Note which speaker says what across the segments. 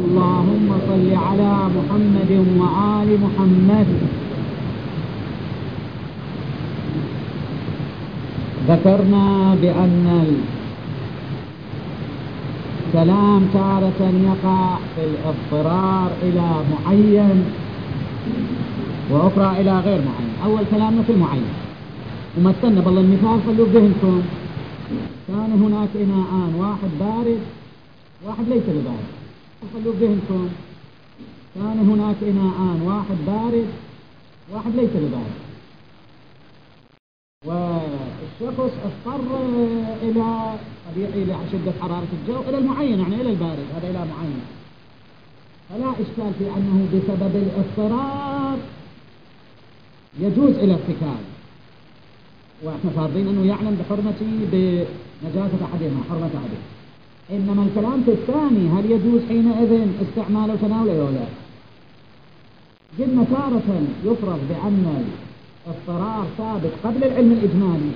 Speaker 1: اللهم صل على محمد وآل محمد. ذكرنا بأن الكلام تارة يقع في الاضطرار إلى معين وأخرى إلى غير معين. أول كلامنا في المعين، ومثلنا بالله المثال خلوا بذهنكم. كان هناك إناءان، واحد بارد واحد ليس ببارد. خلوا بذهنكم كان هناك إناءان، واحد بارد واحد ليس ببارد، والشخص اضطر إلى طبيعي لشدة حرارة الجو إلى المعين، يعني إلى البارد، هذا إلى معين. فلا إشكال في أنه بسبب الاضطرار يجوز إلى ارتكاب، وإحنا فاضين أنه يعلم بنجاسة أحدهما، حرمة أحدهما. إنما الكلام في الثاني، هل يجوز حينئذ استعماله وتناوله ولا لا؟ قلنا تارة يفرض بأن الاضطرار ثابت قبل العلم الإجمالي،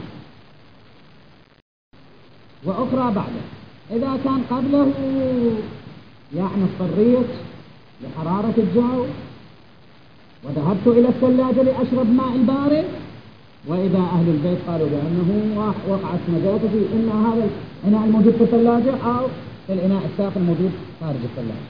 Speaker 1: وأخرى بعده. إذا كان قبله يعني اضطريت لحرارة الجو وذهبت إلى الثلاجة لأشرب ماء البارد، وإذا أهل البيت قالوا بأنه وقعت نجاسة في إما هذا الإناء الموجود في الثلاجة أو في الإناء الساخن الموجود خارج الثلاجة،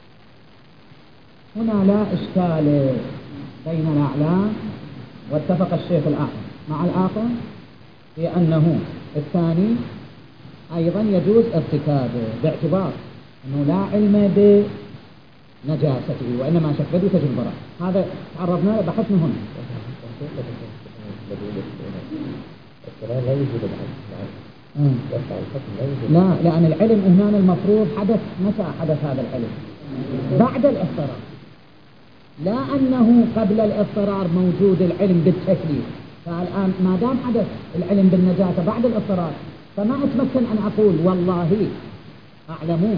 Speaker 1: هنا لا إشكال بين الأعلام. واتفق الشيخ الأعظم مع الآخر في أنه الثاني أيضا يجوز ارتكابه، باعتبار أنه لا علم بنجاسته وإنما شك بدو تجب البراء. هذا تعرضنا بحثنا هنا. لا، لأن العلم هنا المفروض حدث. متى حدث هذا العلم؟ بعد الاضطرار، لا أنه قبل الاضطرار موجود العلم بالتكليف. فالآن ما دام حدث العلم بالنجاسة بعد الاضطرار، فما أتمكن أن أقول والله أعلمون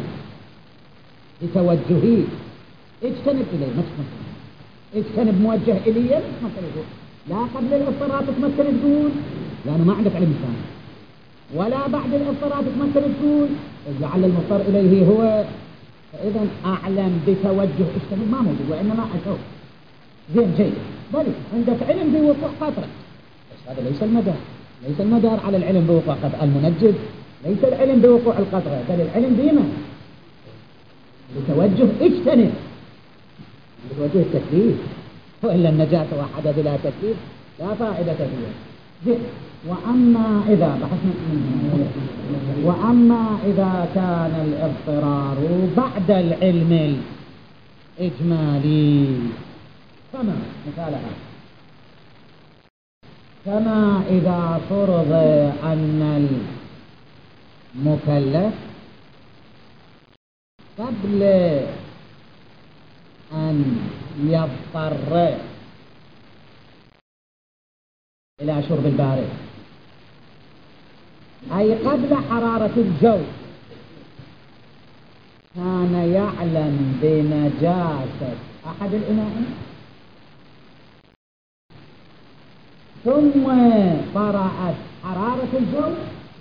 Speaker 1: بتوجهي اجتنب إليه، ما تتمكن اجتنب موجه إليه، ما تتمكن. لا قبل الاضطرار تتمكن تقول لأنه ما عندك علم ثاني، ولا بعد الاضطرار تتمكن تقول لعل المضطر إليه هو. فإذا أعلم بتوجه اجتنب ما موجود، وإنما أشوف زين جيد بل عندك علم بوقوع قطرة، بس هذا ليس المدار. ليس المدار على العلم بوقوع قطرة. المنجد ليس العلم بوقوع القطرة، بل العلم بما بتوجه اجتنب، بتوجه التكليف. وإلا النجاسة واحدة بلا تكليف لا فائدة فيها. زين. وأما إذا كان الاضطرار بعد العلم الإجمالي، كما مثالها كما إذا فرض أن المكلف قبل أن يضطر إلى شرب البارد، أي قبل حرارة الجو، كان يعلم بنجاسة أحد الإناءين، ثم طرأت حرارة الجو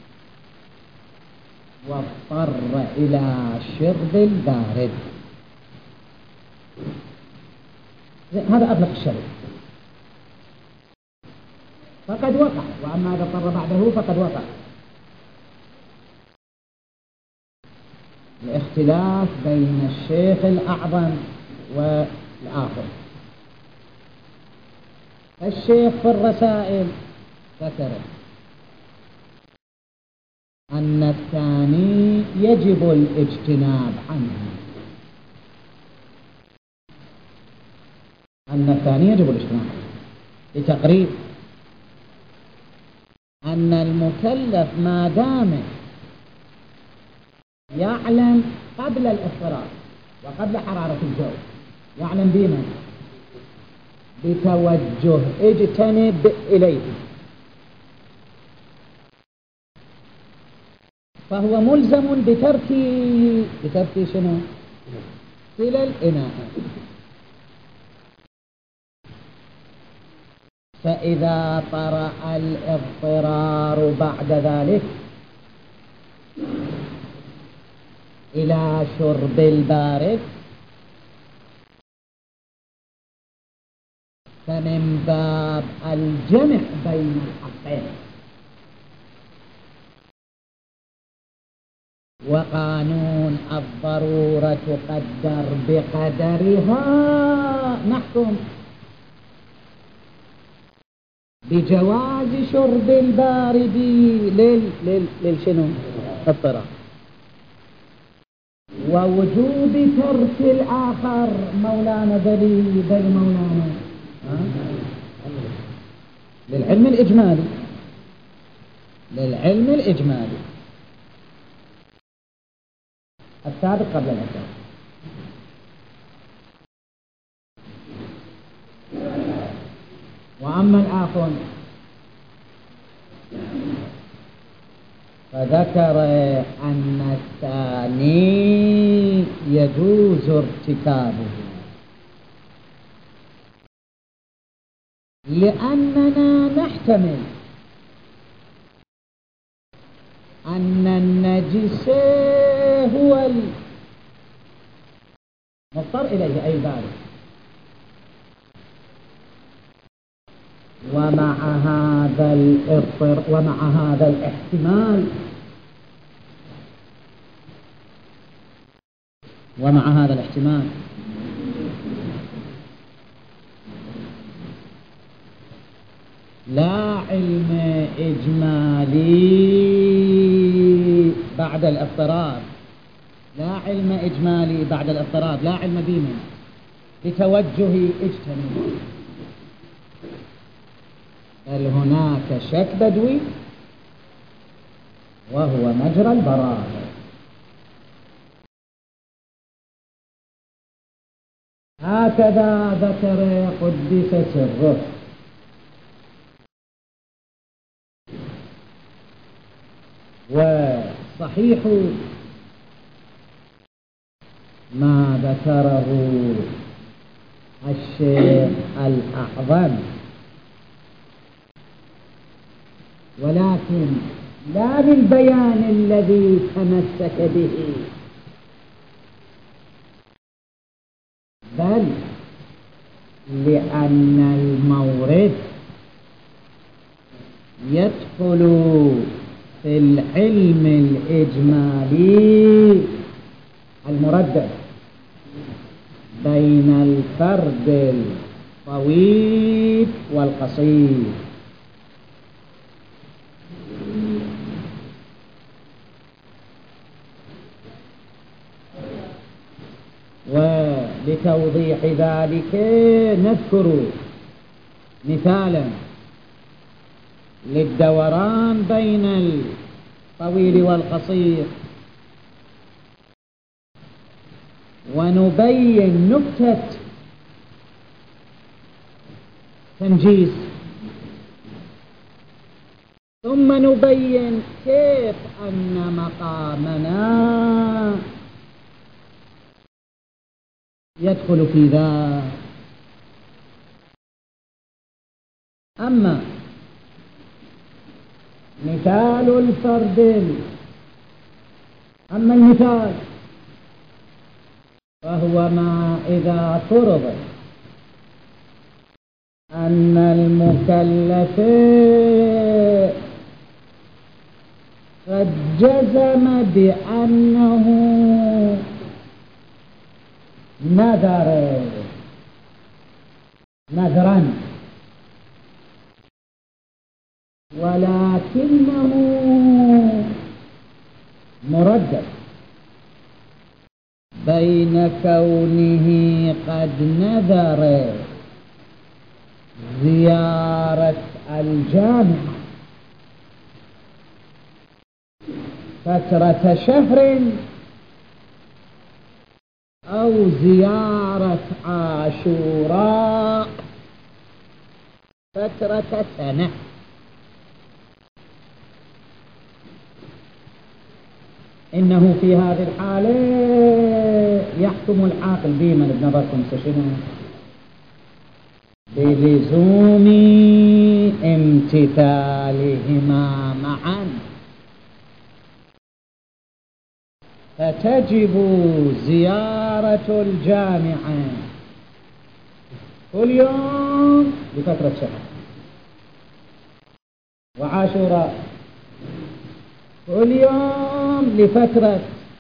Speaker 1: واضطر إلى شرب البارد. هذا أطلق الشرع، فقد وقع. وأما إذا اضطر بعده فقد وقع. الاختلاف بين الشيخ الأعظم والآخر. الشيخ في الرسائل ذكر أن الثاني يجب الاجتناب عنه، أن الثاني يجب الاجتناب لتقريب أن المكلف ما دام يعلم قبل الاضطرار وقبل حرارة الجو، يعلم بما بتوجه اجتنب إليه، فهو ملزم بترك شنو؟ إلى الإناء. فإذا طرأ الاضطرار بعد ذلك إلى شرب البارد فمن باب الجمع بين الحقين. وقانون الضرورة تقدر بقدرها، نحكم بجواز شرب البارد للشنو الضرر، ووجوب ترك الآخر مولانا بل مولانا للعلم الإجمالي، للعلم الإجمالي السابق قبل الأساس. وأما الآخر فذكر أن الثاني يجوز ارتكابه، لأننا نحتمل أن النجس هو المضطر إليه أي بارد، ومع هذا الاحتمال لا علم إجمالي بعد الاضطراب، لا علم إجمالي بعد الاضطراب، لا علم بيمن بتوجه اجتماعي، بل هناك شك بدوي وهو مجرى البراءة. هكذا ذكر قدس سره. وصحيح ما ذكره الشيخ الأعظم، ولكن لا بالبيان الذي تمسك به، بل لأن المورد يدخل في العلم الإجمالي المردد بين الفرد الطويل والقصير، ولتوضيح ذلك نذكر مثالا للدوران بين الطويل والقصير، ونبين نكتة تنجيز، ثم نبين كيف أن مقامنا يدخل في ذا. أما مثال الفرد، أما المثال فهو ما إذا فرض أن المكلف قد جزم بأنه نذرا ولكنه مردد بين كونه قد نذر زيارة الجامعة فترة شهر أو زيارة عاشوراء فترة سنة. إنه في هذه الحالة يحكم العاقل بمن بنظركم سشنو بلزوم امتثالهما معا، فتجب زيارة الجامعة كل يوم لفترة شهر، وعاشوراء كل يوم لفترة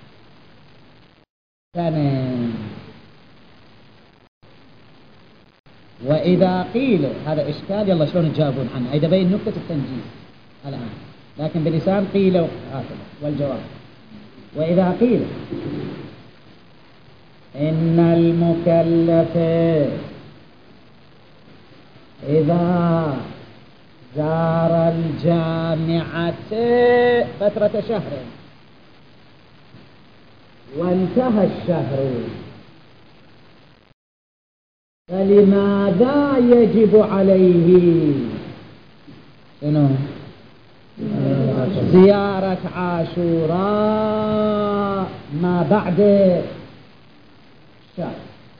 Speaker 1: سنة. وإذا قيل هذا إشكال، يلا شلون تجاوبون عنه؟ أيضا بين نقطة التنجيز الآن، لكن بلسان قيل هكذا. والجواب: وإذا قيل إن المكلف إذا زار الجامعة فترة شهر وانتهى الشهر، فلماذا يجب عليه زيارة عاشوراء ما بعد الشهر،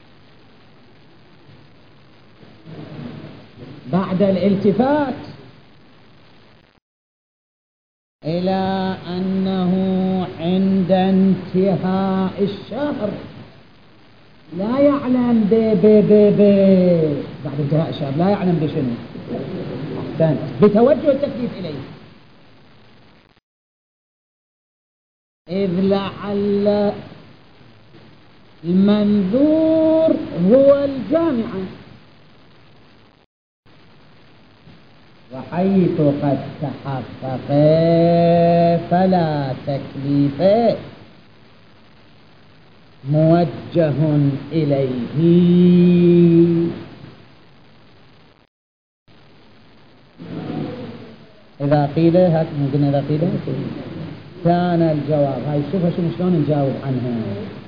Speaker 1: بعد الالتفات إلى أنه عند انتهاء الشهر لا يعلم بعد انتهاء الشهر لا يعلم بشنو؟ أحسنت، بتوجه التكليف إليه، إذ لعل المنظور هو الجامعة، وحيث قد تحقق فلا تكليف موجه إليه. إذا قيل هك ممكن، إذا قيل كان الجواب، هاي شوفها شلون نجاوب عنها.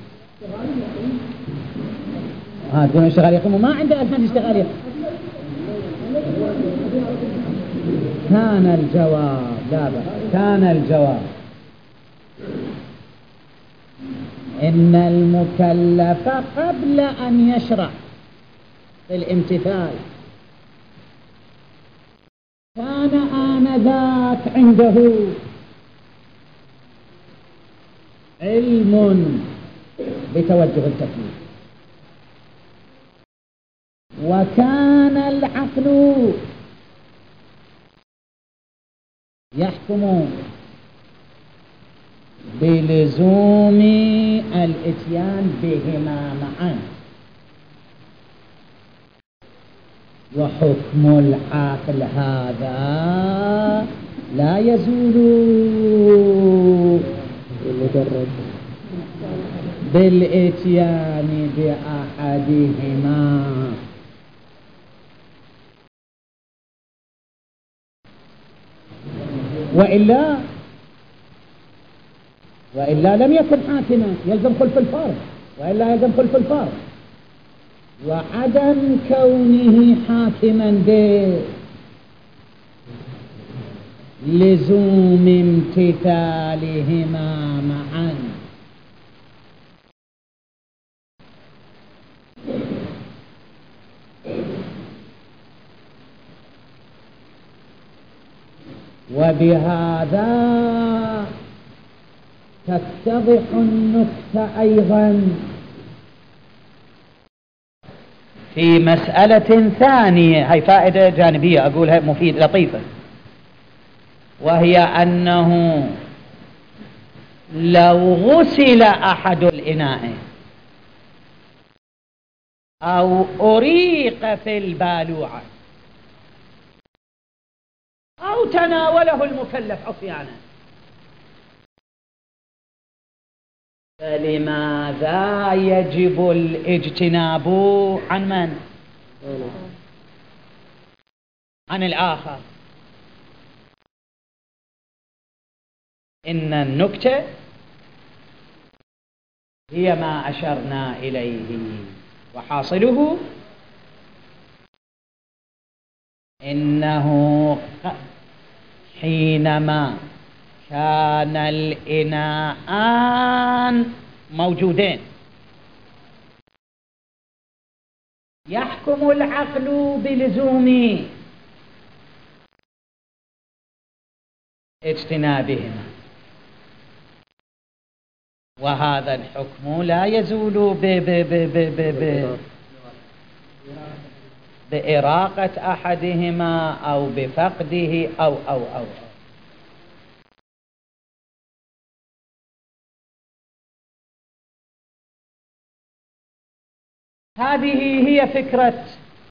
Speaker 1: تقولون اشتغال يقوم وما عنده ألفان اشتغال يقوم. كان الجواب، لا بأس، كان الجواب إن المكلف قبل أن يشرع في الامتثال كان آنذاك عنده علم بتوجه التكليف، وكان العقل يحكم بلزوم الاتيان بهما معا، وحكم العقل هذا لا يزول بالاتيان بأحدهما، وإلا لم يكن حاكما، يلزم خلف الفرض، وإلا يلزم خلف الفرض، وعدم كونه حاكما بلزوم امتثالهما معا. وبهذا تتضح النكتة أيضا في مسألة ثانية، هي فائدة جانبية أقولها مفيد لطيفة، وهي أنه لو غسل أحد الإناء أو أريق في البالوعة أو تناوله المكلف عصيانا، فلماذا يجب الاجتناب عن من؟ عن الآخر. إن النكتة هي ما أشرنا إليه، وحاصله إنه حينما كان الإناءان موجودين يحكم العقل بلزوم اجتنابهما، وهذا الحكم لا يزول
Speaker 2: بإراقة أحدهما أو بفقده أو. هذه هي فكرة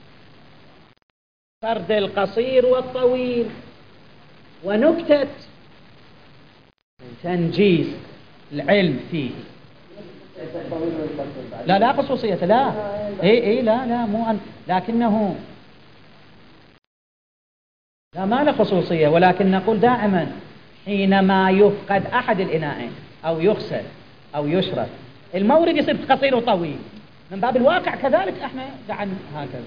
Speaker 2: فرد القصير والطويل، ونكتة تنجيز العلم فيه. لا خصوصية، لا لا مو أن، لكنه لا ما له خصوصية، ولكن نقول دائما حينما يفقد أحد الإناءين أو يغسل أو يشرب، المورد يصير قصير وطويل، من باب الواقع كذلك احنا دعنا هكذا.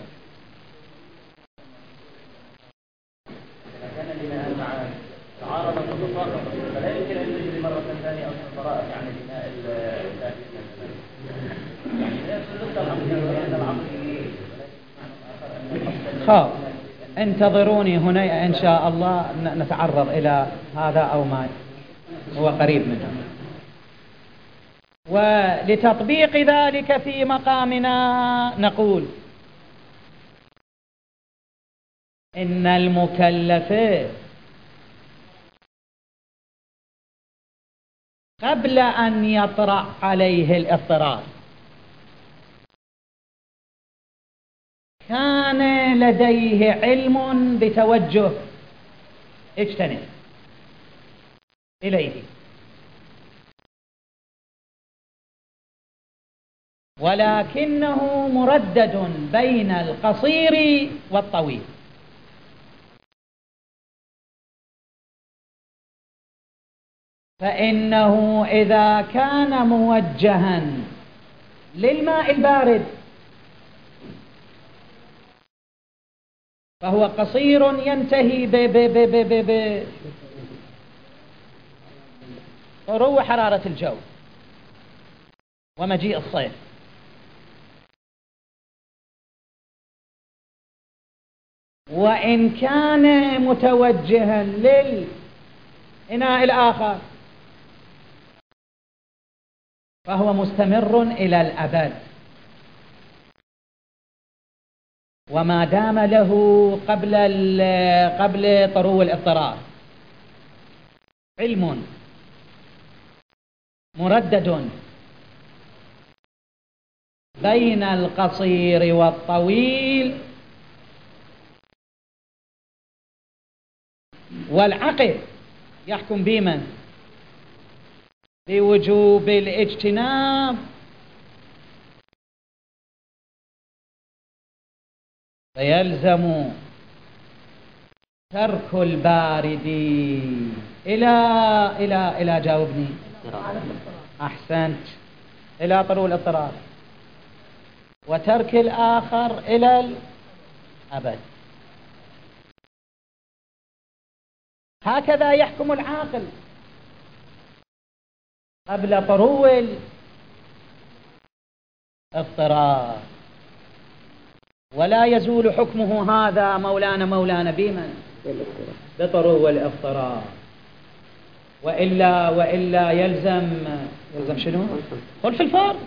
Speaker 2: كان البناء مع تعارض الخطوط فلا يمكن ان يجري مره ثانيه او الطرائق يعني بناء خاف. انتظروني هنا ان شاء الله نتعرض الى هذا او ما هو قريب منه. ولتطبيق ذلك في مقامنا نقول إن المكلف قبل أن يطرأ عليه الاضطرار كان لديه علم بتوجه اجتنب إليه، ولكنه مردد بين القصير والطويل. فإنه إذا كان موجها للماء البارد فهو قصير ينتهي بطرو حرارة الجو ومجيء الصيف. وإن كان متوجها للإناء الآخر فهو مستمر إلى الأبد، وما دام له قبل طرو الاضطرار علم مردد بين القصير والطويل، والعقل يحكم بمن؟ بوجوب الاجتناب، فيلزم ترك البارد إلى جاوبني. أحسنت، إلى طرو الاضطرار، وترك الآخر إلى الأبد. هكذا يحكم العاقل قبل طرو الاضطرار، ولا يزول حكمه هذا مولانا بمن؟ بطرو الاضطرار. وإلا يلزم شنو؟ خلف الفرض.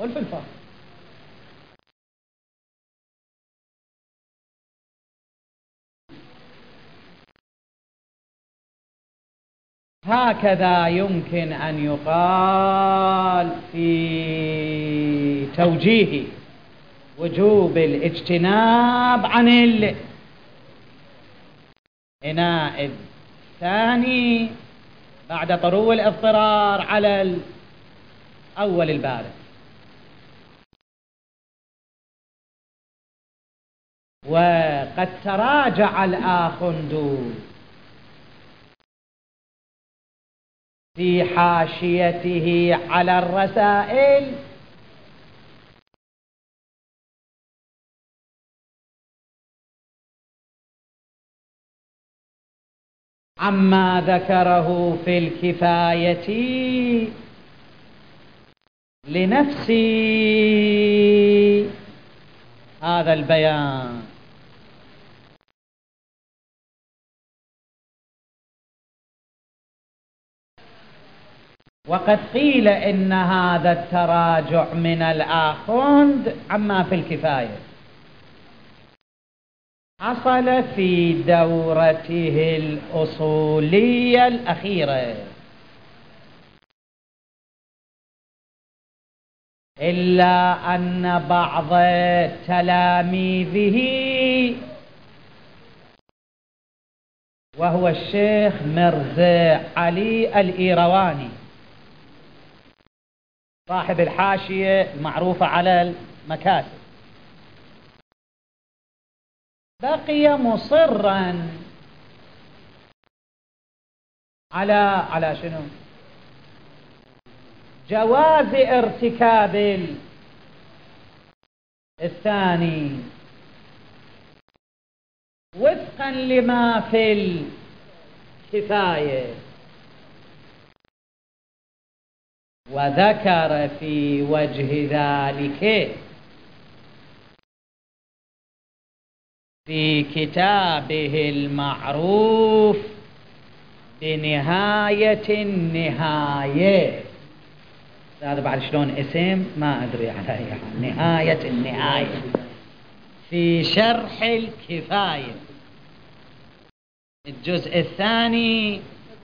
Speaker 2: هكذا يمكن أن يقال في توجيه وجوب الاجتناب عن الإناء الثاني بعد طرو الاضطرار على الأول البارد. وقد تراجع الآخوند في حاشيته على الرسائل عما ذكره في الكفاية لنفس هذا البيان. وقد قيل إن هذا التراجع من الآخوند عما في الكفاية، حصل في دورته الأصولية الأخيرة، إلا أن بعض تلاميذه وهو الشيخ مرزا علي الإيرواني صاحب الحاشية المعروفة على المكاتب، بقي مصرا على شنو؟ جواز ارتكاب الثاني وفقا لما في الكفاية، وذكر في وجه ذلك في كتابه المعروف بنهاية النهاية. هذا بعد شلون اسم ما أدري عليه، نهاية النهاية في شرح الكفاية الجزء الثاني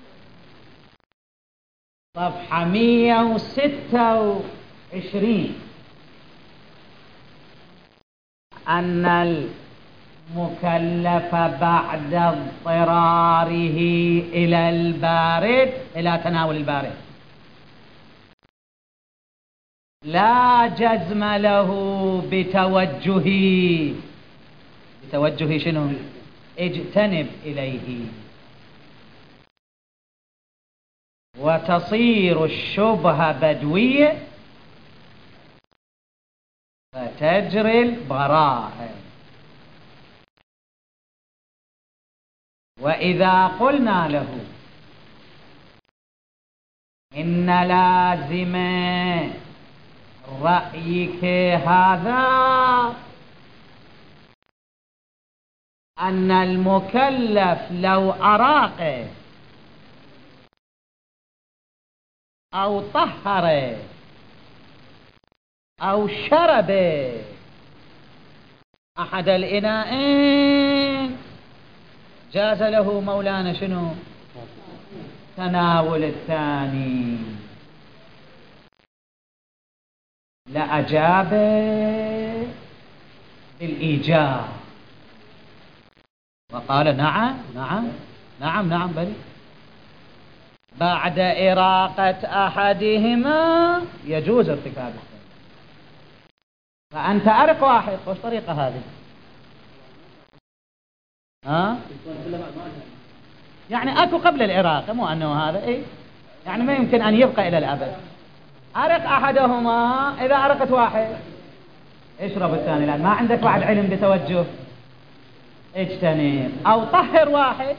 Speaker 2: صفحة 126 أن المكلف بعد اضطراره إلى البارد، إلى تناول البارد، لا جزم له بتوجه شنو؟ اجتنب إليه، وتصير الشبهة بدوية فتجري البراءة. وإذا قلنا له إن لازم رأيك هذا أن المكلف لو أراق أو طهر أو شرب أحد الإناءين جاز له مولانا شنو؟ تناول الثاني، لأجاب بالإيجاب وقال نعم نعم نعم نعم بل بعد إراقة أحدهما يجوز ارتكاب الثاني. فأنت أرق واحد، وش طريقة هذه؟ يعني أكو قبل الإراقة، مو أنه هذا إيه؟ يعني ما يمكن أن يبقى إلى الأبد. أرق أحدهما، إذا أرقت واحد اشرب الثاني، لأن ما عندك بعد علم بتوجه اجتنب، أو طهر واحد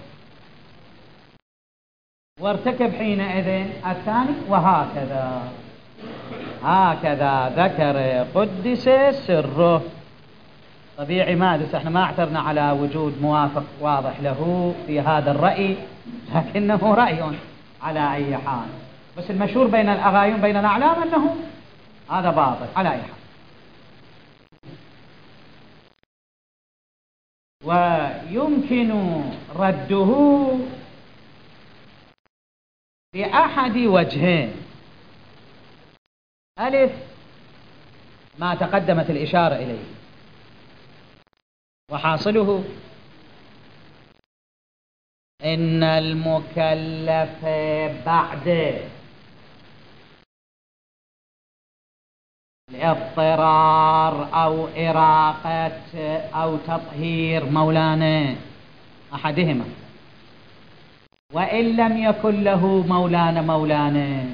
Speaker 2: وارتكب حينئذ الثاني، وهكذا. هكذا ذكر قدس سره. طبيعي ما أدري، احنا ما اعترنا على وجود موافق واضح له في هذا الرأي، لكنه رأي على أي حال. بس المشهور بين الأغايون بين الأعلام أنه هذا باطل على أي حال. ويمكن رده بأحد وجهين: ألف، ما تقدمت الإشارة إليه، وحاصله إن المكلف بعد الاضطرار أو إراقة أو تطهير مولانا أحدهما، وإن لم يكن له مولانا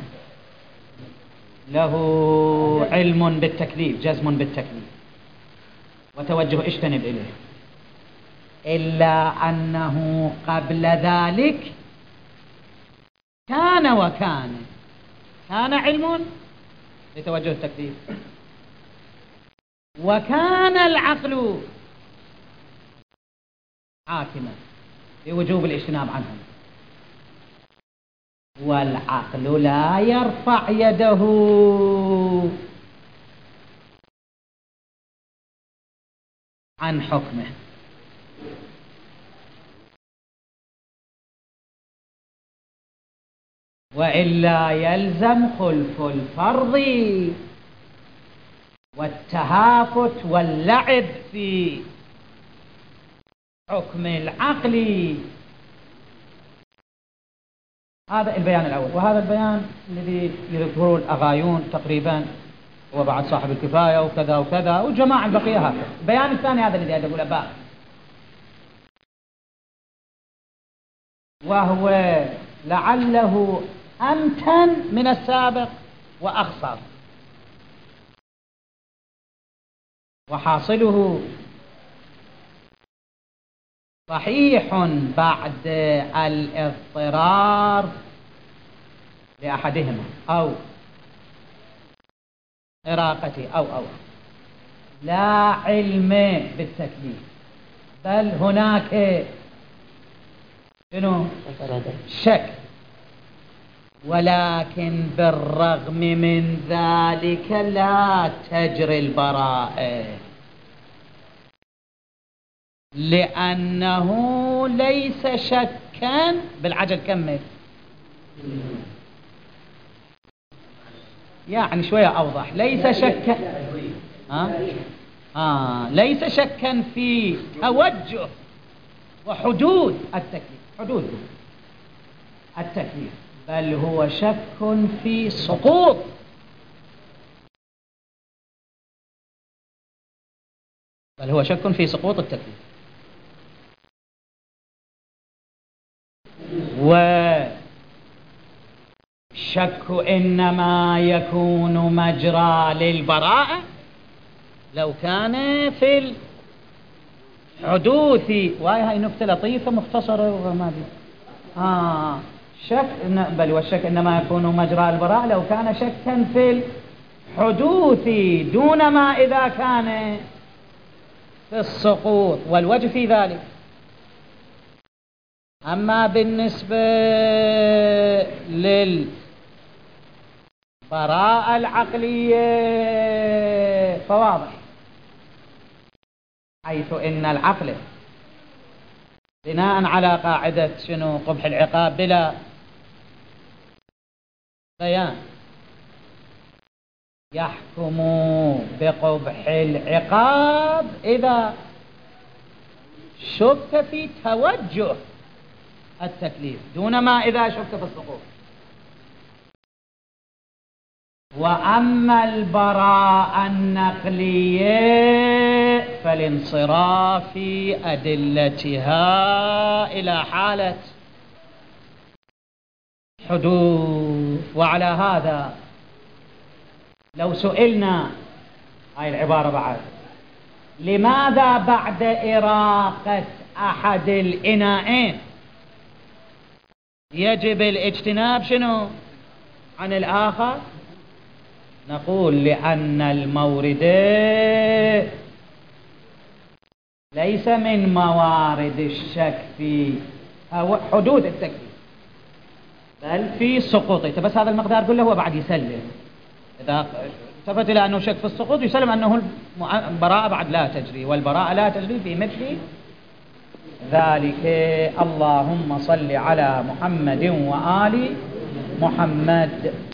Speaker 2: له علم بالتكليف، جزم بالتكليف وتوجه اجتنب إليه، إلا أنه قبل ذلك كان علم بتوجه التكليف، وكان العقل حاكما بوجوب الاجتناب عنه، والعقل لا يرفع يده عن حكمه. وإلا يلزم خلف الفرض والتهافت واللعب في حكم العقل. هذا البيان الأول، وهذا البيان الذي يذكره الأغايون تقريبا هو بعد صاحب الكفاية وكذا وكذا والجماعة البقية هكذا. البيان الثاني هذا الذي أدب الأباء، وهو لعله أمتن من السابق وأخصر، وحاصله صحيح بعد الاضطرار لأحدهما أو إراقته أو لا علم بالتكليف، بل هناك شك، ولكن بالرغم من ذلك لا تجري البراءة، لأنه ليس شكا بالعجل. كمل يعني شوية أوضح. ليس شكا ليس شكا في توجه وحدود التكليف، حدود التكليف، بل هو شك في سقوط، بل هو شك في سقوط التكليف. والشك إنما يكون مجرى للبراءة لو كان في الحدوث. وهي نكتة لطيفة مختصرة وما دي شك بل والشك إنما يكون مجرى البراءة لو كان شكا في الحدوث دون ما إذا كان في السقوط، والوجه في ذلك. أما بالنسبة للبراءة العقلية فواضح، حيث إن العقل بناء على قاعدة قبح العقاب بلا بيان يحكم بقبح العقاب إذا شك في توجه التكليف دون ما إذا شك في السقوط. وأما البراءة النقلية فالانصراف في أدلتها إلى حالة حدوث. وعلى هذا لو سئلنا هاي العبارة بعد، لماذا بعد إراقة أحد الإناءين يجب الاجتناب عن الآخر؟ نقول لأن المورد ليس من موارد الشك في حدوث التكليف بل في سقوطه. بس هذا المقدار كله هو بعد يسلم، إذا التفت إلى أنه شك في السقوط يسلم أنه البراءة بعد لا تجري، والبراءة لا تجري في مثل ذلك. اللهم صل على محمد وآل محمد.